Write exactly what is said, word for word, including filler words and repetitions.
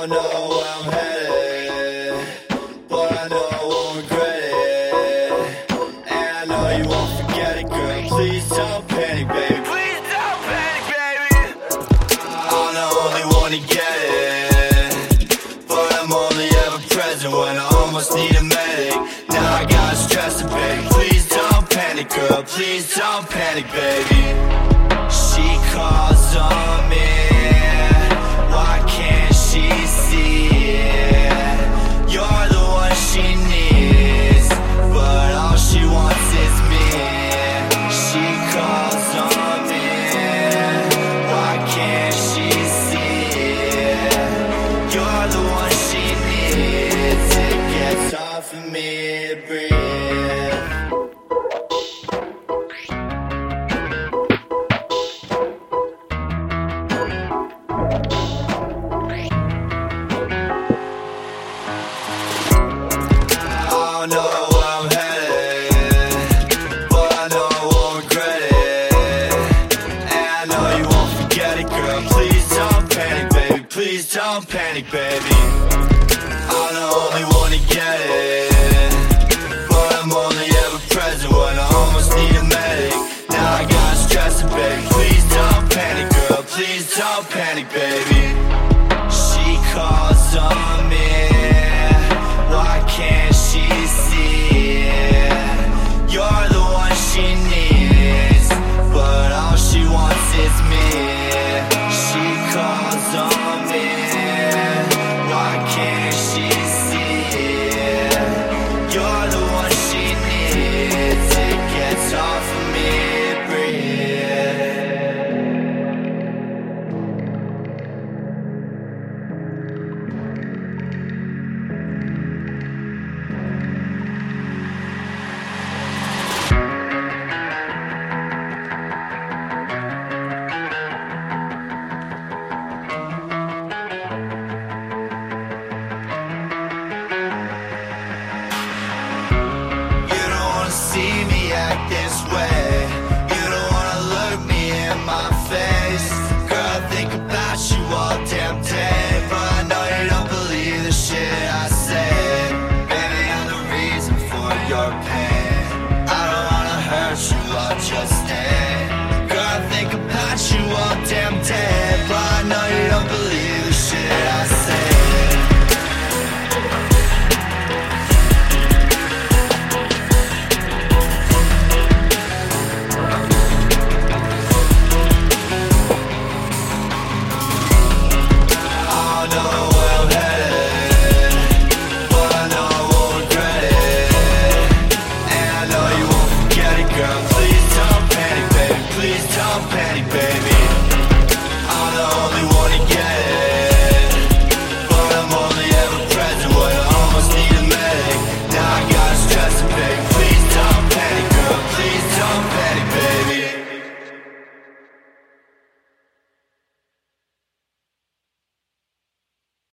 don't know where I'm headed, but I know I won't regret it. And I know you won't forget it, girl. Please don't panic, baby. Please don't panic, baby. I'm the only one to get it, but I'm only ever present when I almost need a medic. Now I gotta stress it, baby. Please don't panic, girl. Please don't panic, baby. She calls on me. Why can't she see it? You're the one she needs, but all she wants is me. She calls on me. Why can't she see it? You're the one she needs. It gets hard for me to breathe. I don't know where I'm headed, but I know I won't regret it. And I know you won't forget it, girl. Please don't panic, baby. Please don't panic, baby. I'm the only one to get it, but I'm only ever present when I almost need a medic. Now I gotta stress it, baby. Please don't panic, girl. Please don't panic, baby.